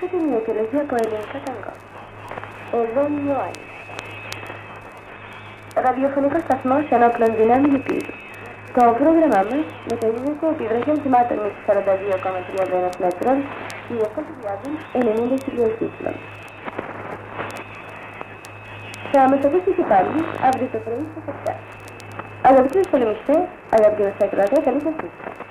Ακούσατε μια επιλογή από ελληνικά ταγκό. Εδώ είναι ο Άννης. Ραδιοφωνικό σταθμό ενόπλων δυνάμεων επίδου. Το πρόγραμμά μας με το ελληνικό επιβραχιόν θυμάτων με 42,31 μέτρων και 290 χιλιοκύκλων. Θα μας ακούσετε πάλι αύριο το πρωί στις 7. Αγαπητοί πολεμιστές, αγαπητοί μας ακροατές, καλή σας νύχτα.